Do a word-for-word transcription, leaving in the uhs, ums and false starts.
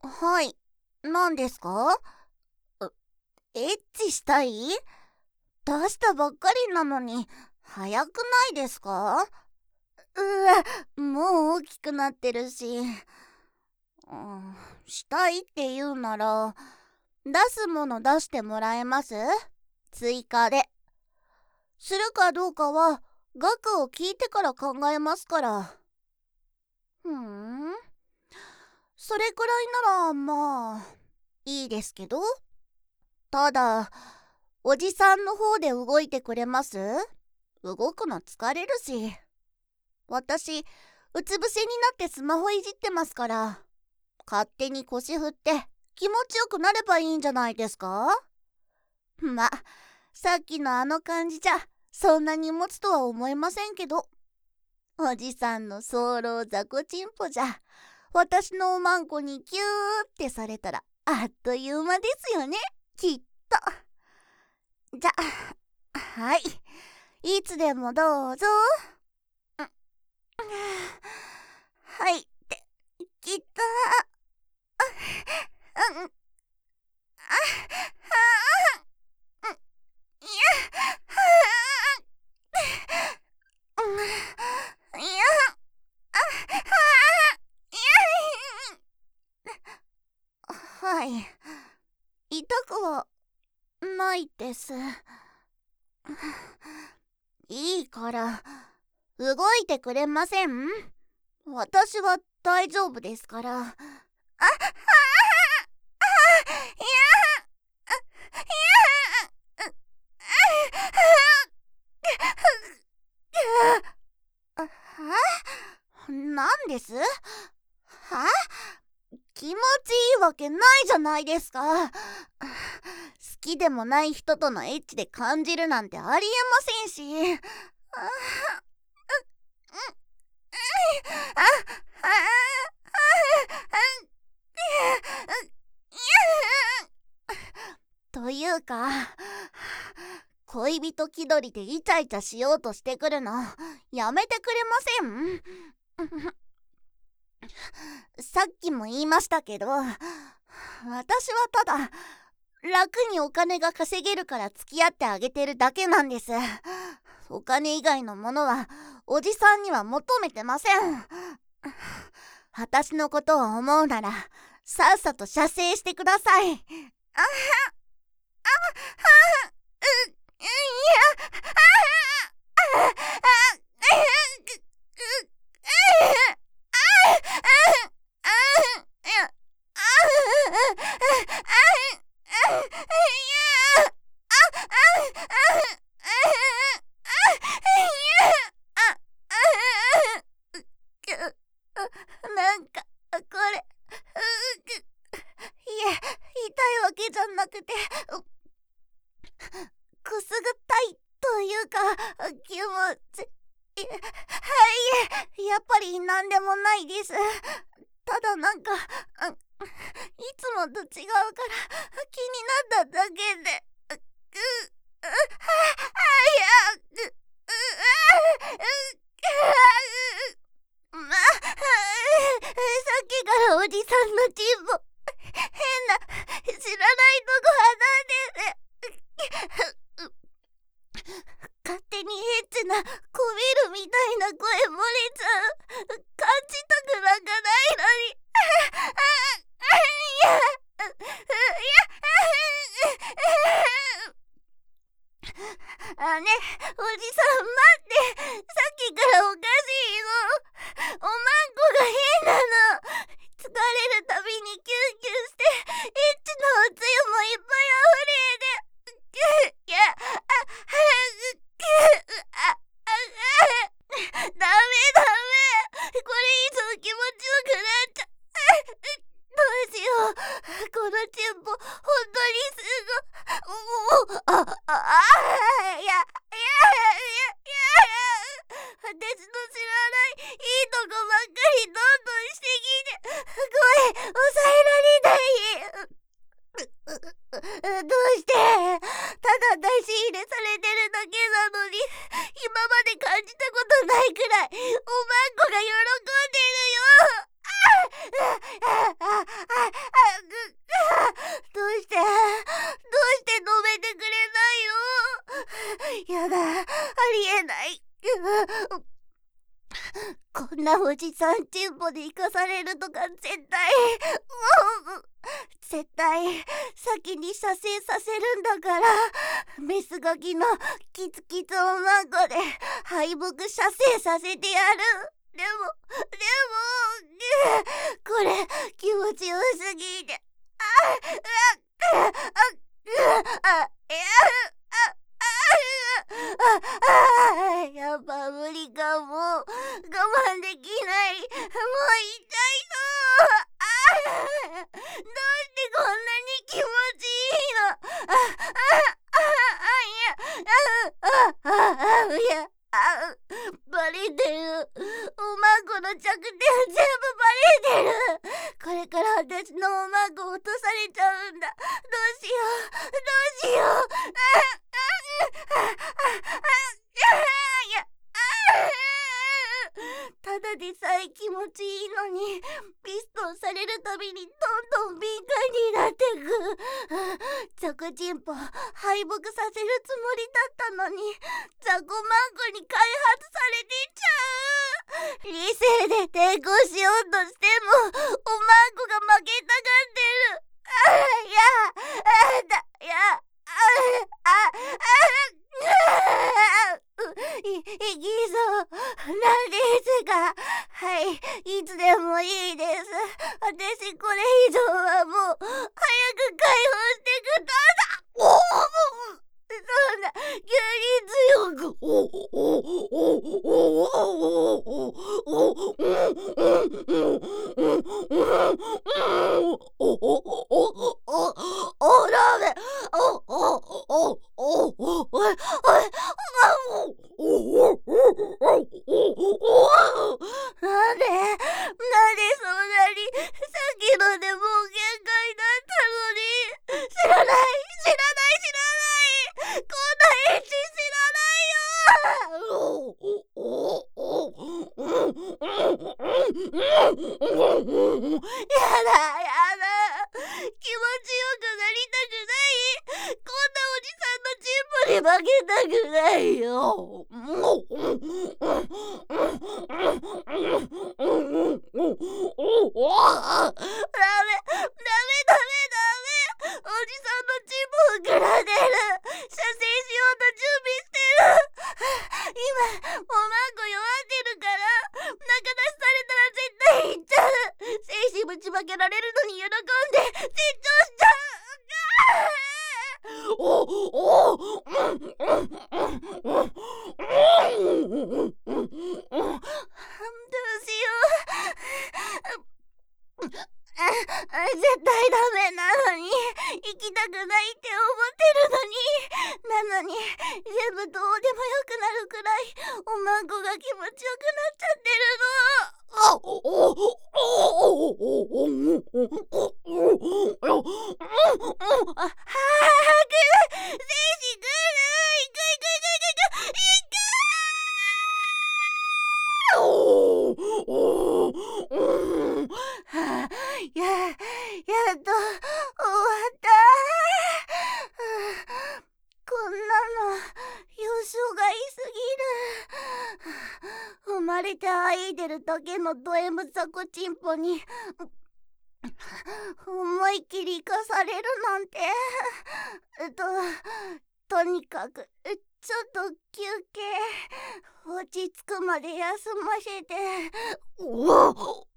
はい、何ですか？うエッチしたい？出したばっかりなのに早くないですか？うわ、もう大きくなってるし、うん、したいって言うなら出すもの出してもらえます？追加で。するかどうかは額を聞いてから考えますから。ふーん、それくらいならまあいいですけど。ただ、おじさんの方で動いてくれます？動くの疲れるし。私、うつ伏せになってスマホいじってますから。勝手に腰振って気持ちよくなればいいんじゃないですか？ま、さっきのあの感じじゃそんなに持つとは思えませんけど。おじさんの早漏雑魚チンポじゃ、私のおまんこにキューってされたらあっという間ですよね、きっと。じゃ、はい。いつでもどうぞ。はい。ってきた。うん。あ、あ、いや、いや、あ、いや、はい。痛くはないです。いいから動いてくれません？私は大丈夫ですから。あ、あ、あ、いや、いや、はなんです？は気持ちいいわけないじゃないですか。好きでもない人とのエッチで感じるなんてありえませんし。というか、恋人気取りでイチャイチャしようとしてくるのやめてくれません？さっきも言いましたけど、私はただ楽にお金が稼げるから付き合ってあげてるだけなんです。お金以外のものはおじさんには求めてません。私のことを思うならさっさと射精してください。あはあはういやああなんかこれ、いえ、痛いわけじゃなくてくすぐったいというか気持ち、いはい、やっぱりなんでもないです。ただなんかいつもと違うから気になっただけで。ううあいやううまさっきからおじさんのチンポ変な知らないとこ離れて勝手にエッチなこびるみたいな声漏れちゃう。感じたくなんかないのに。いや、いや、あね、おじさん待って。さっきからおかしいの。おまんこが変なの。疲れるたびにキュンキュンして、エッチなおつゆもいっぱい溢れで。いや、あ、早く。あ、あ、ダメダメ。 なおじさんチンポで生かされるとか絶対もう絶対先に射精させるんだから、メスガキのキツキツおまんこで敗北射精させてやる。でもでもこれ気持ちよすぎて、ああああああやっぱ無理かも。我慢できない。もう痛いの。あどうしてこんなに気持ちいいの。あああああいやあああいやあバレてる。おまんこの着点全部バレてる。これから私のおまんこ落とされちゃうんだ。どうしようどうしよう。ああああただでさえ気持ちいいのに、ピストンされるたびにどんどん敏感になってく。ザコチンポ敗北させるつもりだったのに、ザコマンコに開発されてっちゃう。理性で抵抗しようとしてもおまんこが負けたがってる。あいやあだいやあああい、いきそうなんですか。はい、いつでもいいです。私これ以上はもう早く解放してください。おおそんな急に強くおおおおおおおダメおおおおおおいなんでなんでそんなにさっきのでもう限界だったのに。知らない知らない知らないこんなエッチ知らないよ。やだやだ気持ちよくなりたくない。こんなおじさんのチンポに負けたくないよ。ダメダメダメダメ。おじさんのチンポ膨らんでる。射精しようと準備してる。今おまんこ弱ってるから中出しされたら絶対いっちゃう。精子ぶちまけられるのに喜んで成長しちゃう。おおうんうんうんどうしよう。絶対ダメなのに行きたくないって思ってるのに、なのに全部どうでもよくなるくらいおまんこが気持ちよくなっちゃってるの。あおおおおおおはく精子くるいくいくいくいくいくいくおおおはあややっと終わった。こんなの予想外すぎる。生まれてあいでるだけのド M ザコチンポに思いっきり生かされるなんて。えっととにかくちょっと休憩落ち着くまで休ませて。おお